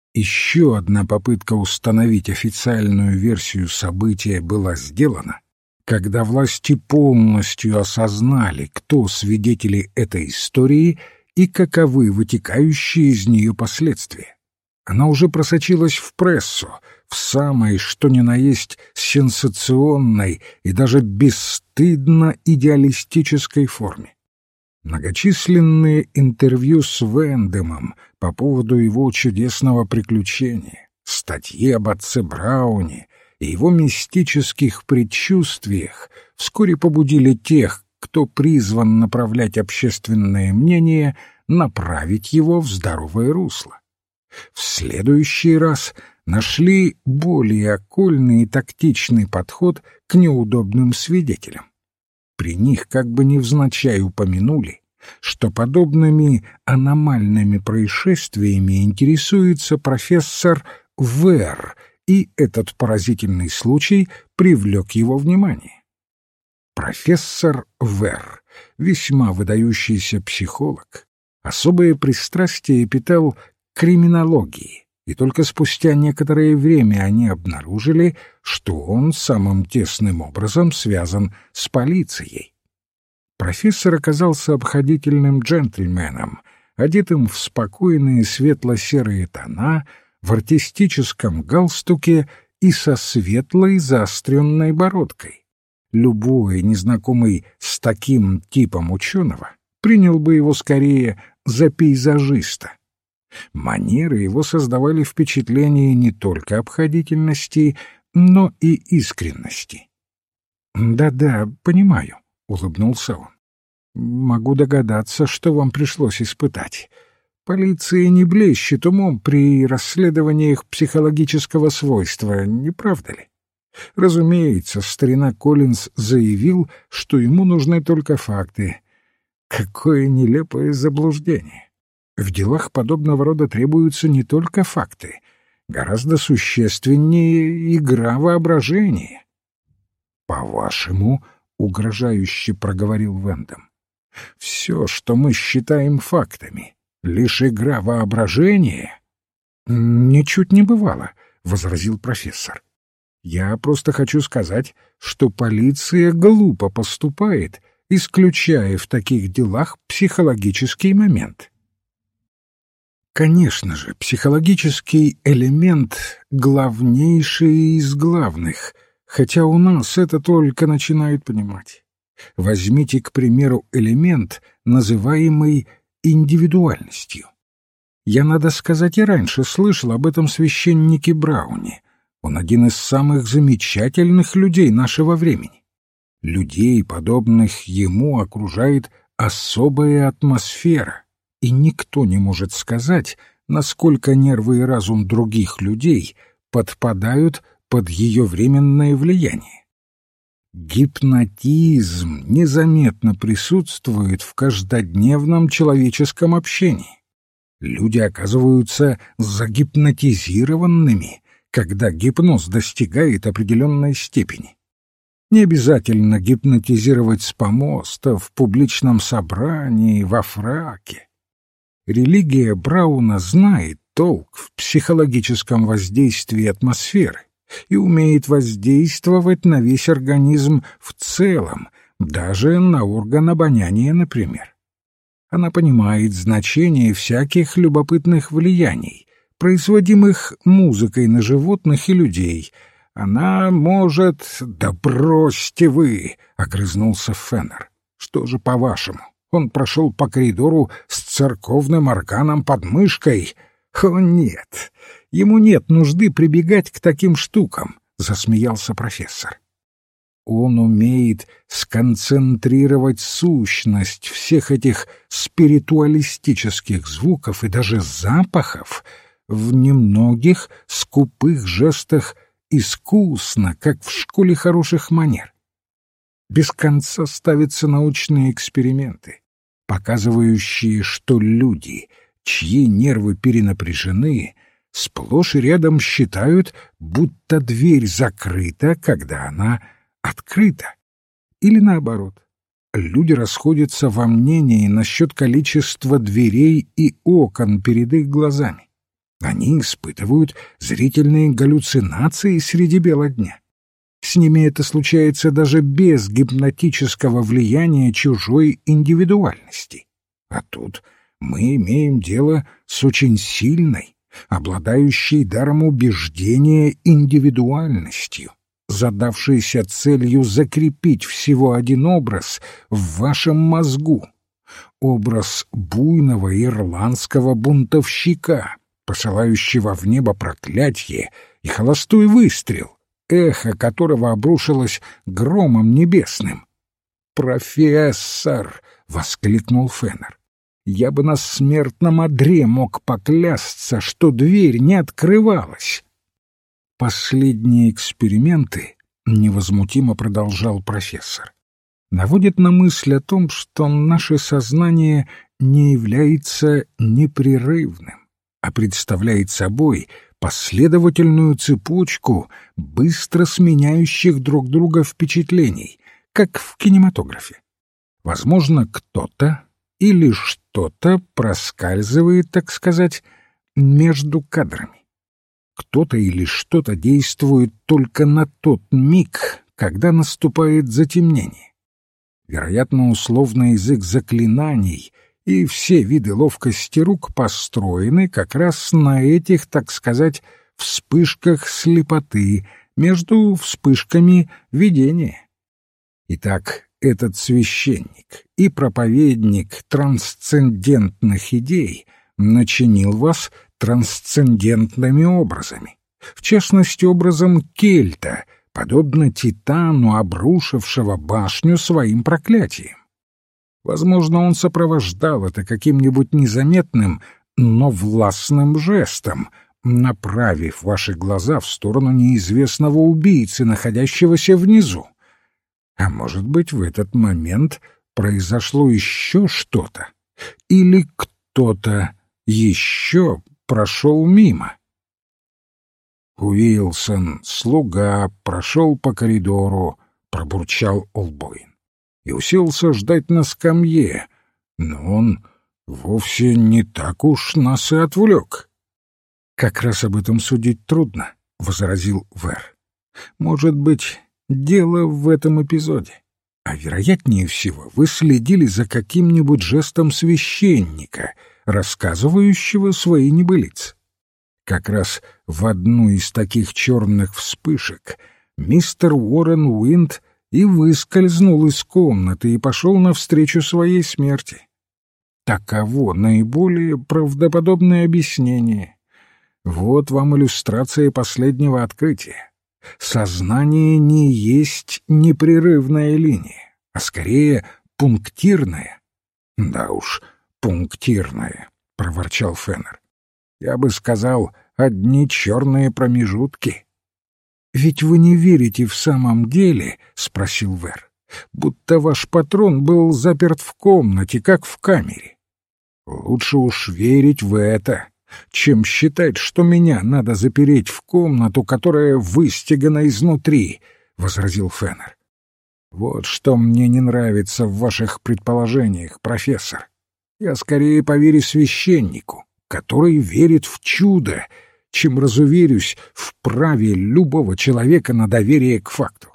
Еще одна попытка установить официальную версию события была сделана, когда власти полностью осознали, кто свидетели этой истории и каковы вытекающие из нее последствия. Она уже просочилась в прессу, в самой, что ни на есть, сенсационной и даже бесстыдно идеалистической форме. Многочисленные интервью с Вендэмом по поводу его чудесного приключения, статьи об отце Брауне и его мистических предчувствиях вскоре побудили тех, кто призван направлять общественное мнение, направить его в здоровое русло. В следующий раз нашли более окольный и тактичный подход к неудобным свидетелям. При них как бы невзначай упомянули, что подобными аномальными происшествиями интересуется профессор Вер, и этот поразительный случай привлек его внимание. Профессор Вер, весьма выдающийся психолог, особое пристрастие питал к криминологии, и только спустя некоторое время они обнаружили, что он самым тесным образом связан с полицией. Профессор оказался обходительным джентльменом, одетым в спокойные светло-серые тона, в артистическом галстуке и со светлой заостренной бородкой. Любой, незнакомый с таким типом ученого, принял бы его скорее за пейзажиста. Манеры его создавали впечатление не только обходительности, но и искренности. «Да-да, понимаю», — улыбнулся он. «Могу догадаться, что вам пришлось испытать. Полиция не блещет умом при расследованиях психологического свойства, не правда ли? Разумеется, старина Коллинз заявил, что ему нужны только факты. Какое нелепое заблуждение! В делах подобного рода требуются не только факты, гораздо существеннее игра воображения». «По-вашему, — угрожающе проговорил Вендэм, — все, что мы считаем фактами, лишь игра воображения?» «Ничуть не бывало», — возразил профессор. «Я просто хочу сказать, что полиция глупо поступает, исключая в таких делах психологический момент». Конечно же, психологический элемент — главнейший из главных, хотя у нас это только начинают понимать. Возьмите, к примеру, элемент, называемый индивидуальностью. Я, надо сказать, и раньше слышал об этом священнике Брауне. Он один из самых замечательных людей нашего времени. Людей, подобных ему, окружает особая атмосфера. И никто не может сказать, насколько нервы и разум других людей подпадают под ее временное влияние. Гипнотизм незаметно присутствует в каждодневном человеческом общении. Люди оказываются загипнотизированными, когда гипноз достигает определенной степени. Не обязательно гипнотизировать с помоста, в публичном собрании, во фраке. Религия Брауна знает толк в психологическом воздействии атмосферы и умеет воздействовать на весь организм в целом, даже на орган обоняния, например. Она понимает значение всяких любопытных влияний, производимых музыкой на животных и людей. Она может... «Да бросьте вы!» — огрызнулся Феннер. «Что же, по-вашему, он прошел по коридору с церковным органом под мышкой? О, нет, ему нет нужды прибегать к таким штукам», — засмеялся профессор. «Он умеет сконцентрировать сущность всех этих спиритуалистических звуков и даже запахов в немногих скупых жестах искусно, как в школе хороших манер. Без конца ставятся научные эксперименты, показывающие, что люди, чьи нервы перенапряжены, сплошь и рядом считают, будто дверь закрыта, когда она открыта. Или наоборот, люди расходятся во мнении насчет количества дверей и окон перед их глазами. Они испытывают зрительные галлюцинации среди бела дня. С ними это случается даже без гипнотического влияния чужой индивидуальности. А тут мы имеем дело с очень сильной, обладающей даром убеждения индивидуальностью, задавшейся целью закрепить всего один образ в вашем мозгу. Образ буйного ирландского бунтовщика, посылающего в небо проклятие и холостой выстрел, эхо которого обрушилось громом небесным. «Профессор!» — воскликнул Феннер. «Я бы на смертном одре мог поклясться, что дверь не открывалась». Последние эксперименты, — невозмутимо продолжал профессор, — наводят на мысль о том, что наше сознание не является непрерывным, а представляет собой последовательную цепочку быстро сменяющих друг друга впечатлений, как в кинематографе. Возможно, кто-то или что-то проскальзывает, так сказать, между кадрами. Кто-то или что-то действует только на тот миг, когда наступает затемнение. Вероятно, условный язык заклинаний и все виды ловкости рук построены как раз на этих, так сказать, вспышках слепоты между вспышками видения. Итак, этот священник и проповедник трансцендентных идей начинил вас трансцендентными образами, в частности, образом кельта, подобно титану, обрушившего башню своим проклятием. Возможно, он сопровождал это каким-нибудь незаметным, но властным жестом, направив ваши глаза в сторону неизвестного убийцы, находящегося внизу. А может быть, в этот момент произошло еще что-то, или кто-то еще прошел мимо. Уилсон, слуга, прошел по коридору, пробурчал Олбоин, и уселся ждать на скамье, но он вовсе не так уж нас и отвлек. «Как раз об этом судить трудно», — возразил Вэр. «Может быть, дело в этом эпизоде, а вероятнее всего вы следили за каким-нибудь жестом священника, рассказывающего свои небылицы. Как раз в одну из таких черных вспышек мистер Уоррен Уинд и выскользнул из комнаты и пошел навстречу своей смерти. Таково наиболее правдоподобное объяснение. Вот вам иллюстрация последнего открытия. Сознание не есть непрерывная линия, а скорее пунктирная. Да уж, пунктирная, — проворчал Феннер. Я бы сказал, одни черные промежутки. «Ведь вы не верите в самом деле, — спросил Вэр, — будто ваш патрон был заперт в комнате, как в камере. Лучше уж верить в это, чем считать, что меня надо запереть в комнату, которая выстегана изнутри, — возразил Феннер. Вот что мне не нравится в ваших предположениях, профессор. Я скорее поверю священнику, который верит в чудо, чем разуверюсь в праве любого человека на доверие к факту.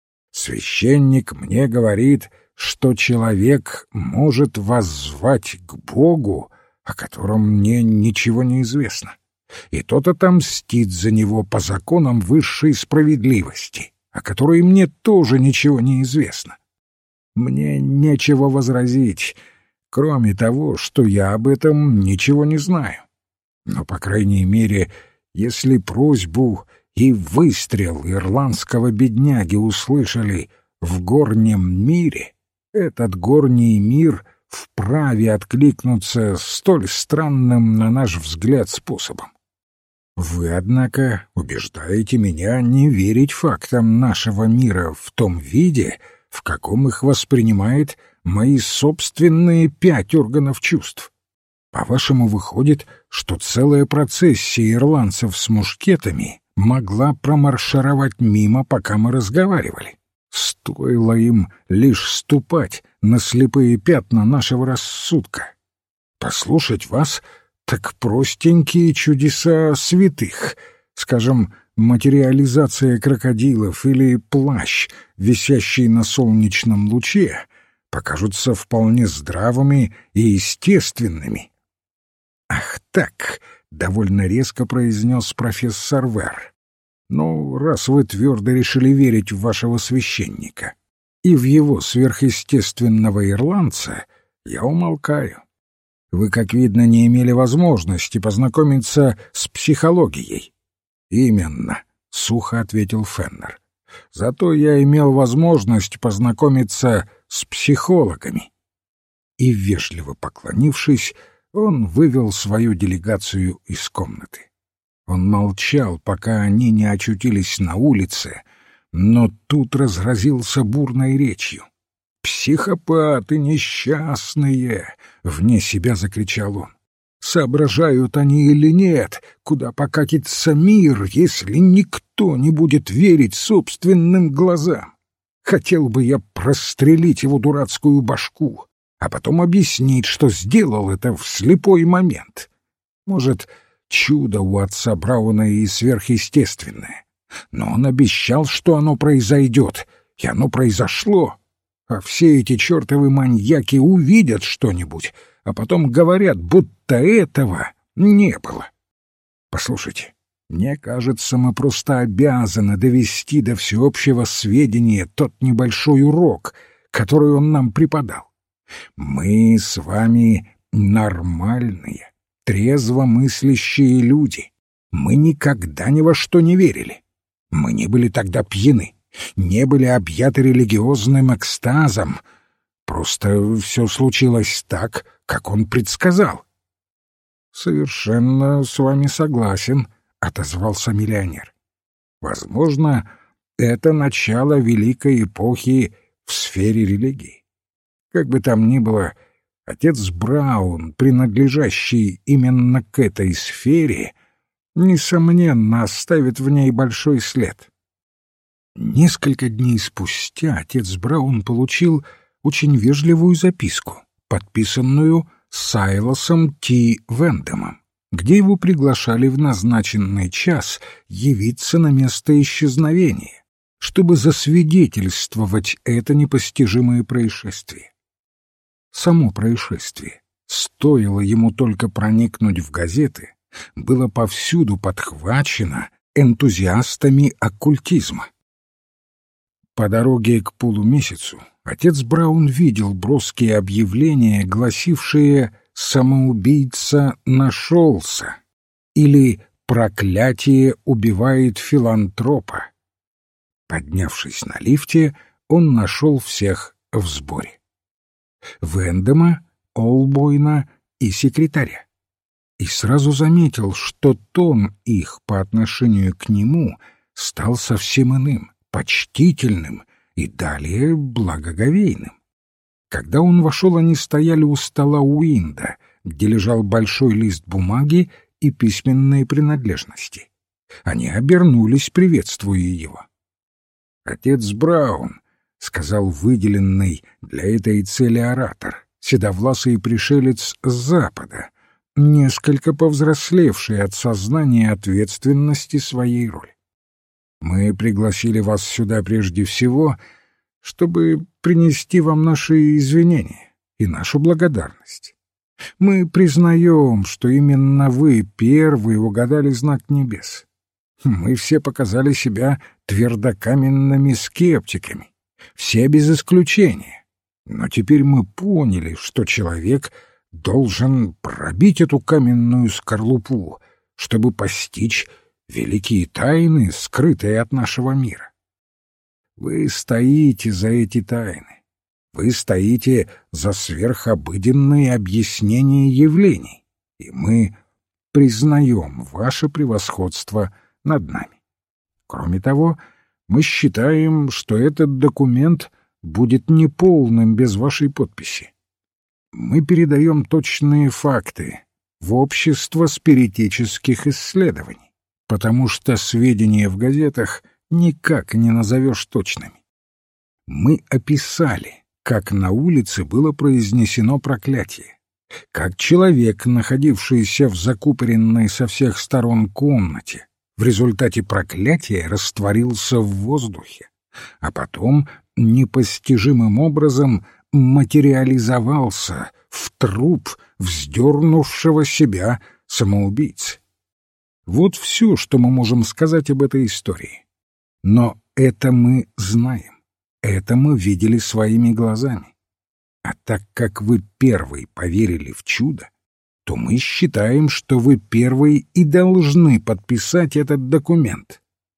Священник мне говорит, что человек может воззвать к Богу, о котором мне ничего не известно, и тот отомстит за него по законам высшей справедливости, о которой мне тоже ничего не известно. Мне нечего возразить, кроме того, что я об этом ничего не знаю. Но, по крайней мере, если просьбу и выстрел ирландского бедняги услышали в горнем мире, этот горний мир вправе откликнуться столь странным, на наш взгляд, способом. Вы, однако, убеждаете меня не верить фактам нашего мира в том виде, в каком их воспринимает мои собственные 5 органов чувств. По-вашему, выходит, что целая процессия ирландцев с мушкетами могла промаршировать мимо, пока мы разговаривали? Стоило им лишь ступать на слепые пятна нашего рассудка. Послушать вас так простенькие чудеса святых, скажем, материализация крокодилов или плащ, висящий на солнечном луче, покажутся вполне здравыми и естественными. «Ах так!» — довольно резко произнес профессор Вер. «Ну, раз вы твердо решили верить в вашего священника и в его сверхъестественного ирландца, я умолкаю. Вы, как видно, не имели возможности познакомиться с психологией». «Именно», — сухо ответил Феннер. «Зато я имел возможность познакомиться с психологами». И, вежливо поклонившись, он вывел свою делегацию из комнаты. Он молчал, пока они не очутились на улице, но тут разразился бурной речью. «Психопаты несчастные!» — вне себя закричал он. «Соображают они или нет, куда покатится мир, если никто не будет верить собственным глазам? Хотел бы я прострелить его дурацкую башку, а потом объяснить, что сделал это в слепой момент. Может, чудо у отца Брауна и сверхъестественное, но он обещал, что оно произойдет, и оно произошло. А все эти чертовы маньяки увидят что-нибудь, а потом говорят, будто этого не было. Послушайте, мне кажется, мы просто обязаны довести до всеобщего сведения тот небольшой урок, который он нам преподал. Мы с вами нормальные, трезво мыслящие люди. Мы никогда ни во что не верили. Мы не были тогда пьяны, не были объяты религиозным экстазом. Просто все случилось так, как он предсказал». «Совершенно с вами согласен», — отозвался миллионер. «Возможно, это начало великой эпохи в сфере религии. Как бы там ни было, отец Браун, принадлежащий именно к этой сфере, несомненно, оставит в ней большой след». Несколько дней спустя отец Браун получил очень вежливую записку, подписанную Сайлосом Т. Вендемом, где его приглашали в назначенный час явиться на место исчезновения, чтобы засвидетельствовать это непостижимое происшествие. Само происшествие, стоило ему только проникнуть в газеты, было повсюду подхвачено энтузиастами оккультизма. По дороге к полумесяцу отец Браун видел броские объявления, гласившие «Самоубийца нашелся» или «Проклятие убивает филантропа». Поднявшись на лифте, он нашел всех в сборе: Вендема, Олбойна и секретаря. И сразу заметил, что тон их по отношению к нему стал совсем иным, почтительным и далее благоговейным. Когда он вошел, они стояли у стола Уинда, где лежал большой лист бумаги и письменные принадлежности. Они обернулись, приветствуя его. «Отец Браун», — сказал выделенный для этой цели оратор, седовласый пришелец с запада, несколько повзрослевший от сознания ответственности своей роли. «Мы пригласили вас сюда прежде всего, чтобы принести вам наши извинения и нашу благодарность. Мы признаем, что именно вы первые угадали знак небес. Мы все показали себя твердокаменными скептиками, все без исключения. Но теперь мы поняли, что человек должен пробить эту каменную скорлупу, чтобы постичь великие тайны, скрытые от нашего мира. Вы стоите за эти тайны. Вы стоите за сверхобыденные объяснения явлений, и мы признаем ваше превосходство над нами. Кроме того, мы считаем, что этот документ будет неполным без вашей подписи. Мы передаем точные факты в общество спиритических исследований, потому что сведения в газетах никак не назовешь точными. Мы описали, как на улице было произнесено проклятие, как человек, находившийся в закупоренной со всех сторон комнате, в результате проклятия растворился в воздухе, а потом непостижимым образом материализовался в труп вздернувшего себя самоубийцы. Вот все, что мы можем сказать об этой истории. Но это мы знаем, это мы видели своими глазами. А так как вы первый поверили в чудо, то мы считаем, что вы первый и должны подписать этот документ.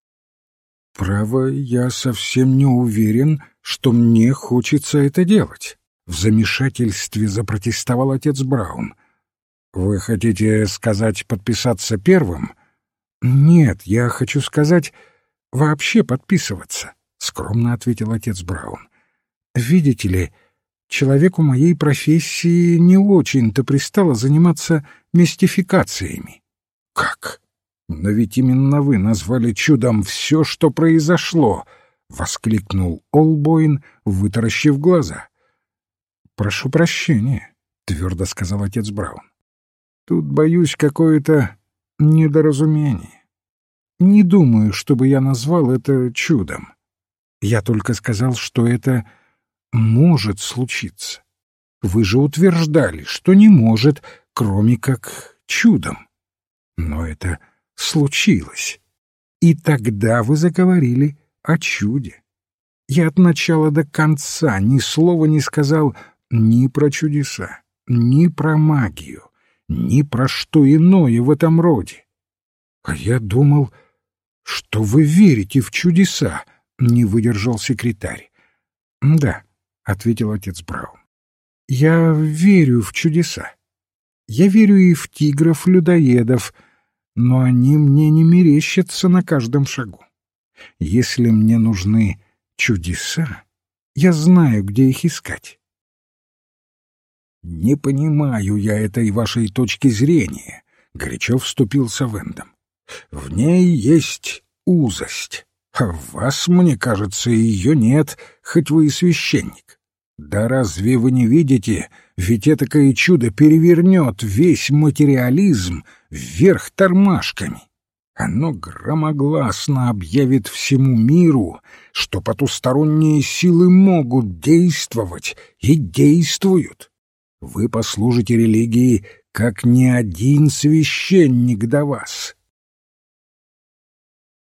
Право, я совсем не уверен, что мне хочется это делать. В замешательстве запротестовал отец Браун. Вы хотите сказать подписаться первым? Нет, я хочу сказать вообще подписываться, скромно ответил отец Браун. Видите ли, человеку моей профессии не очень-то пристало заниматься мистификациями. Как? Но ведь именно вы назвали чудом все, что произошло, воскликнул Олбойн, вытаращив глаза. Прошу прощения, твердо сказал отец Браун. Тут, боюсь, какое-то недоразумение. Не думаю, чтобы я назвал это чудом. Я только сказал, что это может случиться. Вы же утверждали, что не может, кроме как чудом. Но это случилось. И тогда вы заговорили о чуде. Я от начала до конца ни слова не сказал ни про чудеса, ни про магию, ни про что иное в этом роде. А я думал, что вы верите в чудеса, не выдержал секретарь. Да, ответил отец Браун. Я верю в чудеса. Я верю и в тигров-людоедов, но они мне не мерещатся на каждом шагу. Если мне нужны чудеса, я знаю, где их искать. «Не понимаю я этой вашей точки зрения», — горячо вступился Вэндом. «В ней есть узость, а в вас, мне кажется, ее нет, хоть вы и священник. Да разве вы не видите, ведь этакое чудо перевернет весь материализм вверх тормашками. Оно громогласно объявит всему миру, что потусторонние силы могут действовать и действуют. Вы послужите религии, как ни один священник до вас.